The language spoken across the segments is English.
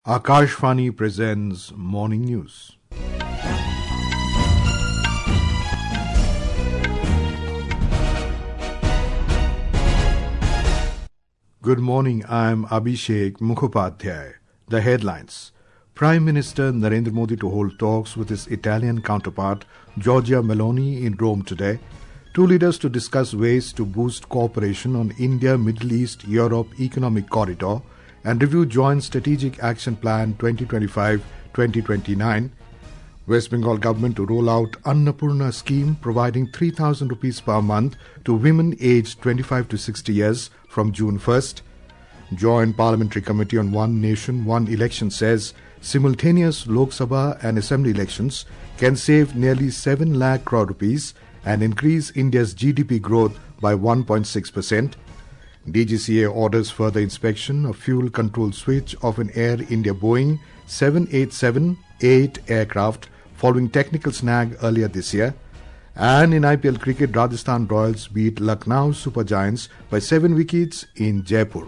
Akashvani presents Morning News. Good morning, I am Abhishek Mukhopadhyay. The headlines. Prime Minister Narendra Modi to hold talks with his Italian counterpart Giorgia Meloni in Rome today. Two leaders to discuss ways to boost cooperation on India, Middle East, Europe economic corridor and review Joint Strategic Action Plan 2025-2029. West Bengal government to roll out Annapurna scheme providing 3,000 rupees per month to women aged 25 to 60 years from June 1st. Joint Parliamentary Committee on One Nation, One Election says simultaneous Lok Sabha and Assembly elections can save nearly 7 lakh crore rupees and increase India's GDP growth by 1.6%. DGCA orders further inspection of fuel control switch of an Air India Boeing 787-8 aircraft following technical snag earlier this year. And in IPL cricket, Rajasthan Royals beat Lucknow Super Giants by 7 wickets in Jaipur.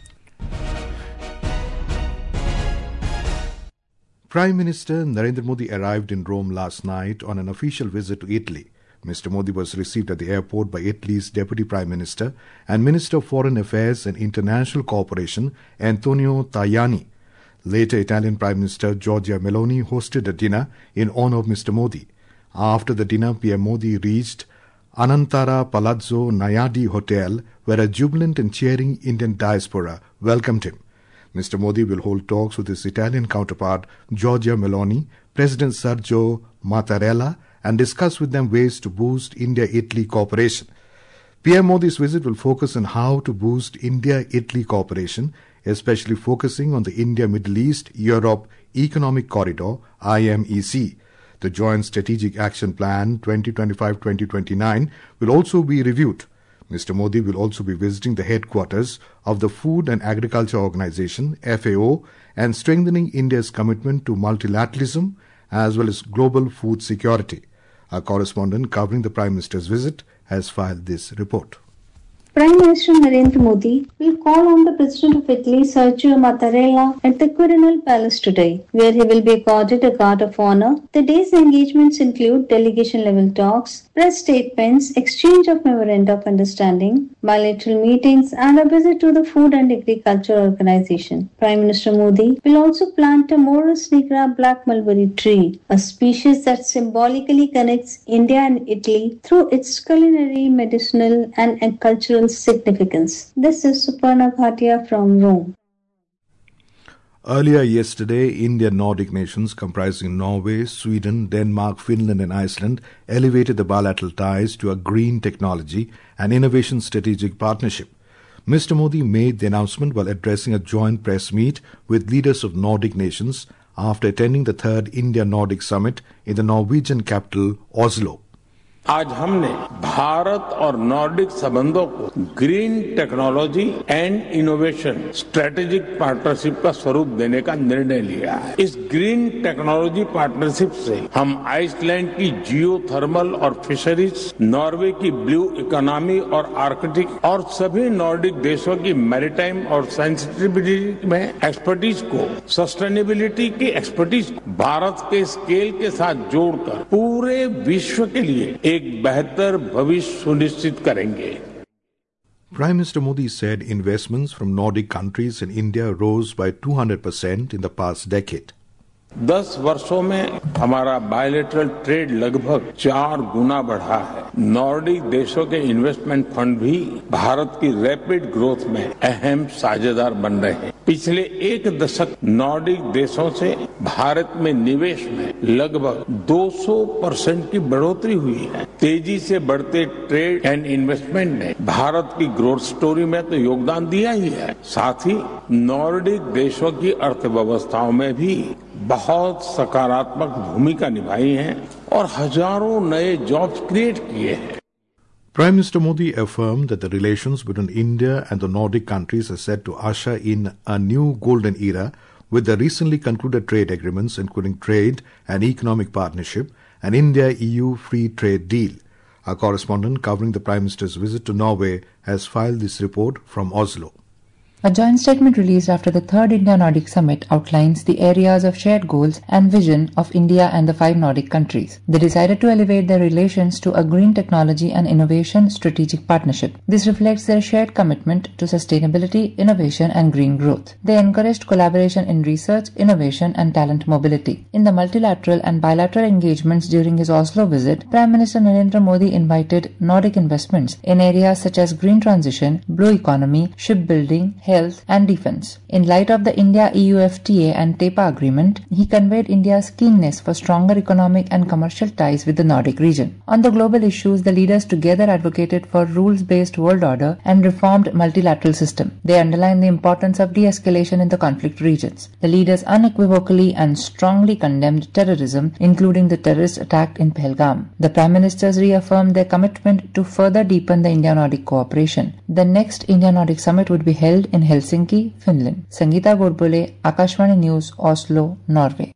Prime Minister Narendra Modi arrived in Rome last night on an official visit to Italy. Mr. Modi was received at the airport by Italy's Deputy Prime Minister and Minister of Foreign Affairs and International Cooperation, Antonio Tajani. Later, Italian Prime Minister Giorgia Meloni hosted a dinner in honor of Mr. Modi. After the dinner, PM Modi reached Anantara Palazzo Nayadi Hotel, where a jubilant and cheering Indian diaspora welcomed him. Mr. Modi will hold talks with his Italian counterpart Giorgia Meloni, President Sergio Mattarella, and discuss with them ways to boost India-Italy cooperation. PM Modi's visit will focus on how to boost India-Italy cooperation, especially focusing on the India-Middle East-Europe Economic Corridor, IMEC. The Joint Strategic Action Plan 2025-2029 will also be reviewed. Mr. Modi will also be visiting the headquarters of the Food and Agriculture Organization, FAO, and strengthening India's commitment to multilateralism as well as global food security. Our correspondent covering the Prime Minister's visit has filed this report. Prime Minister Narendra Modi will call on the President of Italy, Sergio Mattarella, at the Quirinal Palace today, where he will be accorded a guard of honor. The day's engagements include delegation-level talks, press statements, exchange of memoranda of understanding, bilateral meetings, and a visit to the Food and Agriculture Organization. Prime Minister Modi will also plant a Morus nigra black mulberry tree, a species that symbolically connects India and Italy through its culinary, medicinal, and cultural significance. This is Suparna Bhatia from Rome. Earlier yesterday, India-Nordic nations comprising Norway, Sweden, Denmark, Finland and Iceland elevated the bilateral ties to a green technology and innovation strategic partnership. Mr. Modi made the announcement while addressing a joint press meet with leaders of Nordic nations after attending the 3rd India-Nordic Summit in the Norwegian capital, Oslo. आज हमने भारत और Nordic संबंधों को green technology and innovation strategic partnership का स्वरूप देने का निर्णय लिया है। इस ग्रीन टेक्नोलॉजी पार्टनरशिप से हम आइसलैंड की जियोथर्मल और फिशरीज, नॉर्वे की ब्लू इकोनॉमी और आर्कटिक और सभी नॉर्डिक देशों की मैरीटाइम और सेंसिटिविटी में एक्सपर्टीज को, सस्टेनेबिलिटी की एक्सपर्टीज को भारत के स्केल के साथ जोड़कर पूरे विश्व के लिए एक बेहतर भविष्य सुनिश्चित करेंगे। Prime Minister Modi said investments from Nordic countries in India rose by 200% in the past decade. 10 वर्षों में हमारा बायलैटरल ट्रेड लगभग 4 गुना बढ़ा है। नॉर्डिक देशों के इन्वेस्टमेंट फंड भी भारत की रैपिड ग्रोथ में अहम साझेदार बन रहे हैं। पिछले 1 दशक नॉर्डिक देशों से भारत में निवेश में लगभग 200% की बढ़ोतरी हुई है। तेजी से बढ़ते ट्रेड एंड इन्वेस्टमेंट ने भारत की ग्रोथ स्टोरी में तो योगदान दिया ही है, साथ ही नॉर्डिक देशों की अर्थव्यवस्थाओं में भी बहुत सकारात्मक भूमिका निभाई है और हजारों नए जॉब्स क्रिएट किए हैं। Prime Minister Modi affirmed that the relations between India and the Nordic countries are set to usher in a new golden era with the recently concluded trade agreements including trade and economic partnership and India-EU free trade deal. Our correspondent covering the Prime Minister's visit to Norway has filed this report from Oslo. A joint statement released after the third India-Nordic Summit outlines the areas of shared goals and vision of India and the 5 Nordic countries. They decided to elevate their relations to a green technology and innovation strategic partnership. This reflects their shared commitment to sustainability, innovation and green growth. They encouraged collaboration in research, innovation and talent mobility. In the multilateral and bilateral engagements during his Oslo visit, Prime Minister Narendra Modi invited Nordic investments in areas such as green transition, blue economy, shipbuilding, health and defense. In light of the India-EU FTA and TEPA agreement, he conveyed India's keenness for stronger economic and commercial ties with the Nordic region. On the global issues, the leaders together advocated for rules-based world order and reformed multilateral system. They underlined the importance of de-escalation in the conflict regions. The leaders unequivocally and strongly condemned terrorism, including the terrorist attack in Pahalgam. The Prime Ministers reaffirmed their commitment to further deepen the India-Nordic cooperation. The next India-Nordic Summit would be held in Helsinki, Finland. Sangeeta Gorbole, Akashvani News, Oslo, Norway.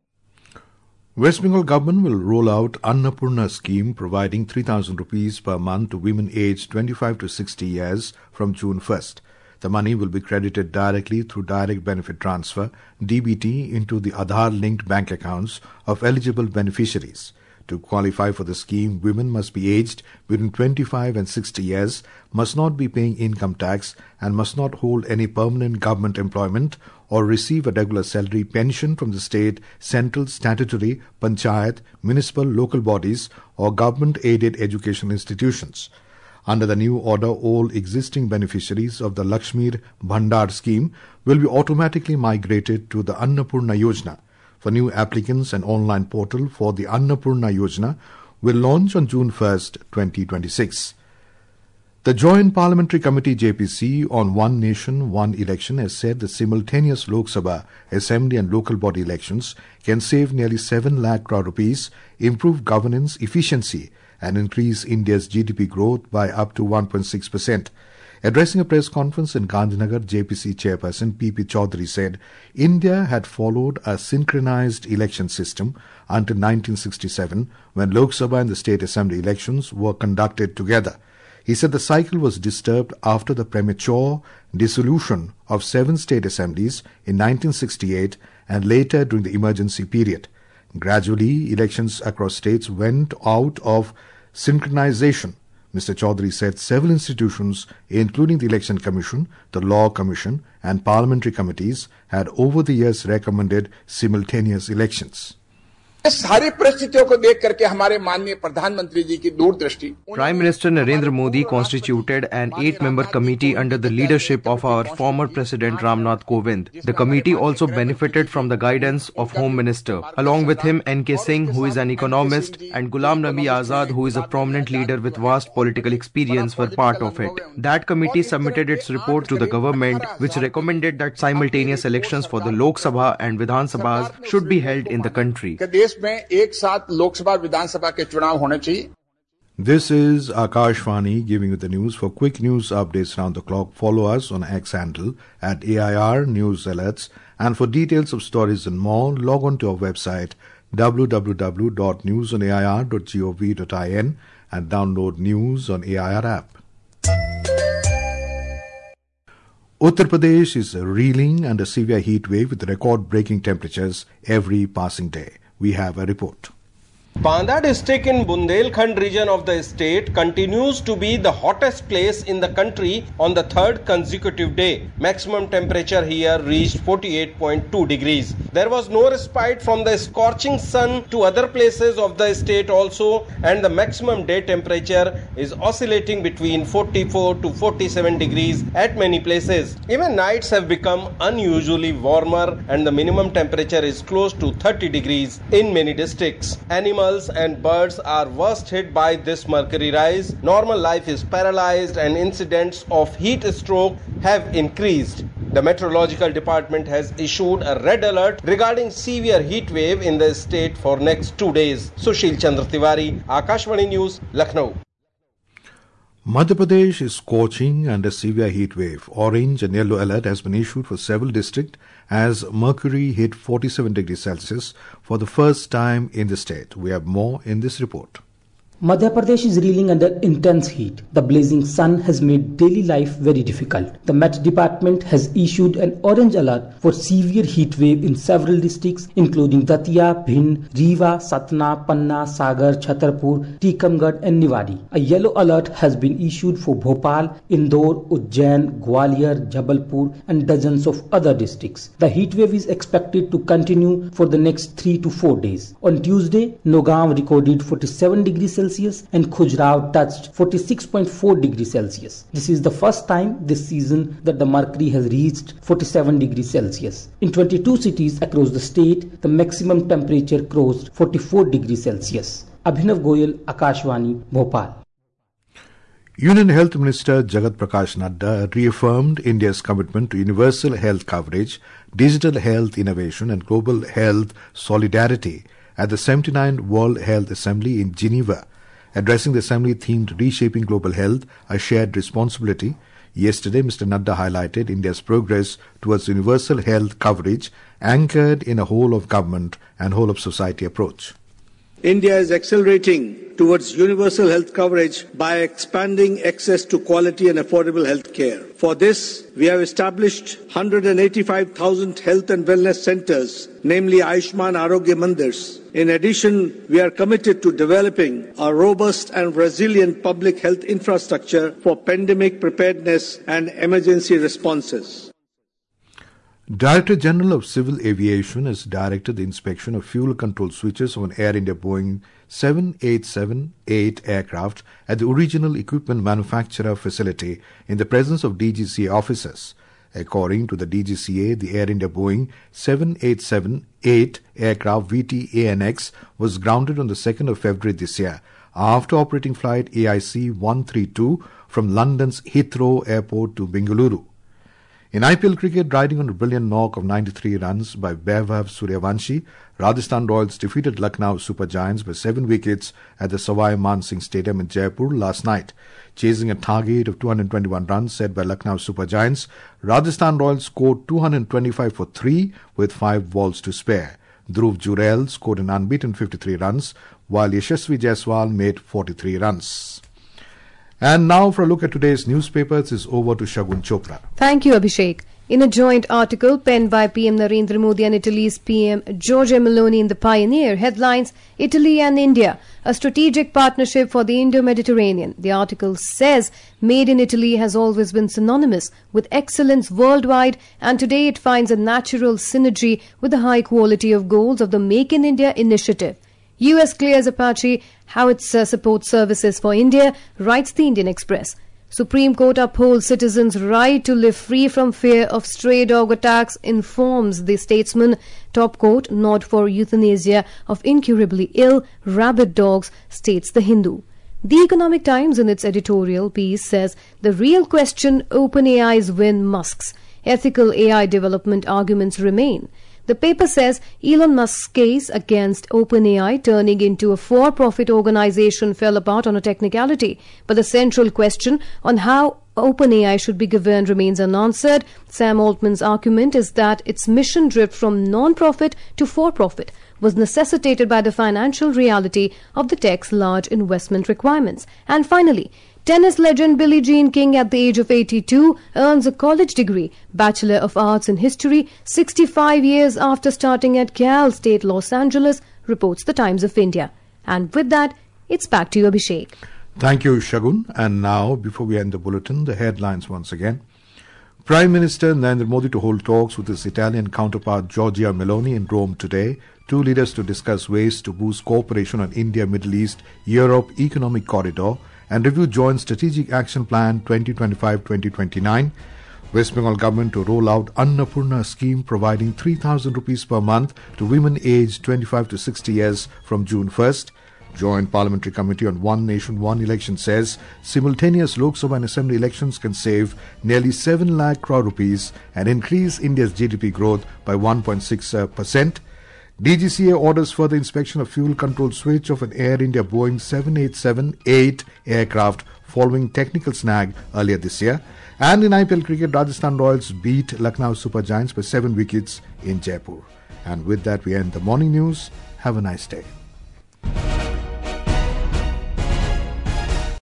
West Bengal government will roll out Annapurna scheme providing 3,000 rupees per month to women aged 25 to 60 years from June 1st. The money will be credited directly through direct benefit transfer, DBT, into the Aadhaar-linked bank accounts of eligible beneficiaries. To qualify for the scheme, women must be aged between 25 and 60 years, must not be paying income tax, and must not hold any permanent government employment or receive a regular salary pension from the state, central, statutory, panchayat, municipal, local bodies, or government-aided education institutions. Under the new order, all existing beneficiaries of the Lakshmir Bhandar scheme will be automatically migrated to the Annapurna Yojana. For new applicants, an online portal for the Annapurna Yojana will launch on June 1st, 2026. The Joint Parliamentary Committee JPC on One Nation, One Election has said the simultaneous Lok Sabha, Assembly and local body elections can save nearly 7 lakh crore rupees, improve governance efficiency and increase India's GDP growth by up to 1.6%. Addressing a press conference in Gandhinagar, JPC chairperson P.P. Chaudhary said India had followed a synchronized election system until 1967 when Lok Sabha and the State Assembly elections were conducted together. He said the cycle was disturbed after the premature dissolution of 7 state assemblies in 1968 and later during the emergency period. Gradually, elections across states went out of synchronization. Mr. Chaudhary said several institutions, including the Election Commission, the Law Commission and parliamentary committees, had over the years recommended simultaneous elections. सारी परिस्थितियों को देख करके हमारे माननीय प्रधानमंत्री जी की दूरदृष्टि Prime Minister Narendra Modi constituted an 8-member committee under the leadership of our former President Ramnath Kovind. The committee also benefited from the guidance of Home Minister. Along with him, N.K. Singh, who is an economist, and Ghulam Nabi Azad, who is a prominent leader with vast political experience, were part of it. That committee submitted its report to the government, which recommended that simultaneous elections for the Lok Sabha and Vidhan Sabhas should be held in the country. This is Akashvani giving you the news. For quick news updates round the clock, follow us on X handle at AIR News Alerts. And for details of stories and more, log on to our website www.newsonair.gov.in and download News on AIR app. Uttar Pradesh is reeling under severe heat wave with record-breaking temperatures every passing day. We have a report. Banda district in Bundelkhand region of the state continues to be the hottest place in the country on the third consecutive day. Maximum temperature here reached 48.2 degrees. There was no respite from the scorching sun to other places of the state also, and the maximum day temperature is oscillating between 44 to 47 degrees at many places. Even nights have become unusually warmer and the minimum temperature is close to 30 degrees in many districts. Animals and birds are worst hit by this mercury rise. Normal life is paralyzed and incidents of heat stroke have increased. The meteorological department has issued a red alert regarding severe heat wave in the state for next 2 days. Sushil Chandra Tiwari, Akashvani News, Lucknow. Madhya Pradesh is scorching under severe heat wave. Orange and yellow alert has been issued for several districts as mercury hit 47 degrees Celsius for the first time in the state. We have more in this report. Madhya Pradesh is reeling under intense heat. The blazing sun has made daily life very difficult. The Met Department has issued an orange alert for severe heat wave in several districts including Datia, Bhind, Rewa, Satna, Panna, Sagar, Chhatarpur, Tikamgarh and Niwari. A yellow alert has been issued for Bhopal, Indore, Ujjain, Gwalior, Jabalpur and dozens of other districts. The heat wave is expected to continue for the next 3 to 4 days. On Tuesday, Nagaon recorded 47 degrees Celsius and Khajuraho touched 46.4 degrees Celsius. This is the first time this season that the mercury has reached 47 degrees Celsius. In 22 cities across the state, the maximum temperature crossed 44 degrees Celsius. Abhinav Goyal, Akashvani, Bhopal. Union Health Minister Jagat Prakash Nadda reaffirmed India's commitment to universal health coverage, digital health innovation and global health solidarity at the 79th World Health Assembly in Geneva. Addressing the assembly themed Reshaping Global Health, a Shared Responsibility, yesterday Mr. Nadda highlighted India's progress towards universal health coverage anchored in a whole-of-government and whole-of-society approach. India is accelerating towards universal health coverage by expanding access to quality and affordable health care. For this, we have established 185,000 health and wellness centers, namely Ayushman Arogya Mandirs. In addition, we are committed to developing a robust and resilient public health infrastructure for pandemic preparedness and emergency responses. Director General of Civil Aviation has directed the inspection of fuel control switches on Air India Boeing 787-8 aircraft at the original equipment manufacturer facility in the presence of DGCA officers. According to the DGCA, the Air India Boeing 787-8 aircraft VT-ANX was grounded on the 2nd of February this year after operating flight AIC 132 from London's Heathrow Airport to Bengaluru. In IPL cricket, riding on a brilliant knock of 93 runs by Vaibhav Suryavanshi, Rajasthan Royals defeated Lucknow Super Giants by 7 wickets at the Savai Man Singh Stadium in Jaipur last night. Chasing a target of 221 runs set by Lucknow Super Giants, Rajasthan Royals scored 225 for 3 with 5 balls to spare. Dhruv Jurel scored an unbeaten 53 runs, while Yashasvi Jaiswal made 43 runs. And now for a look at today's newspapers is over to Shagun Chopra. Thank you, Abhishek. In a joint article penned by PM Narendra Modi and Italy's PM Giorgia Meloni in The Pioneer, headlines Italy and India, a strategic partnership for the Indo-Mediterranean. The article says Made in Italy has always been synonymous with excellence worldwide, and today it finds a natural synergy with the high quality of goals of the Make in India initiative. US clears Apache howitzer support services for India, writes the Indian Express. Supreme Court upholds citizens' right to live free from fear of stray dog attacks, informs the Statesman. Top court nod for euthanasia of incurably ill rabid dogs, states the Hindu. The Economic Times in its editorial piece says the real question, OpenAI's win Musk's. Ethical AI development arguments remain. The paper says Elon Musk's case against OpenAI turning into a for-profit organization fell apart on a technicality, but the central question on how OpenAI should be governed remains unanswered. Sam Altman's argument is that its mission drift from non-profit to for-profit was necessitated by the financial reality of the tech's large investment requirements. And finally, tennis legend Billie Jean King at the age of 82 earns a college degree, Bachelor of Arts in History, 65 years after starting at Cal State Los Angeles, reports the Times of India. And with that, it's back to you, Abhishek. Thank you, Shagun. And now, before we end the bulletin, the headlines once again. Prime Minister Narendra Modi to hold talks with his Italian counterpart Giorgia Meloni in Rome today. Two leaders to discuss ways to boost cooperation on India-Middle East-Europe Economic Corridor and review Joint Strategic Action Plan 2025-2029. West Bengal government to roll out Annapurna scheme providing 3,000 rupees per month to women aged 25 to 60 years from June 1st. Joint Parliamentary Committee on One Nation, One Election says simultaneous Lok Sabha and Assembly elections can save nearly 7 lakh crore rupees and increase India's GDP growth by 1.6%. DGCA orders further inspection of fuel control switch of an Air India Boeing 787-8 aircraft following technical snag earlier this year. And in IPL cricket, Rajasthan Royals beat Lucknow Super Giants by 7 wickets in Jaipur. And with that, we end the morning news. Have a nice day.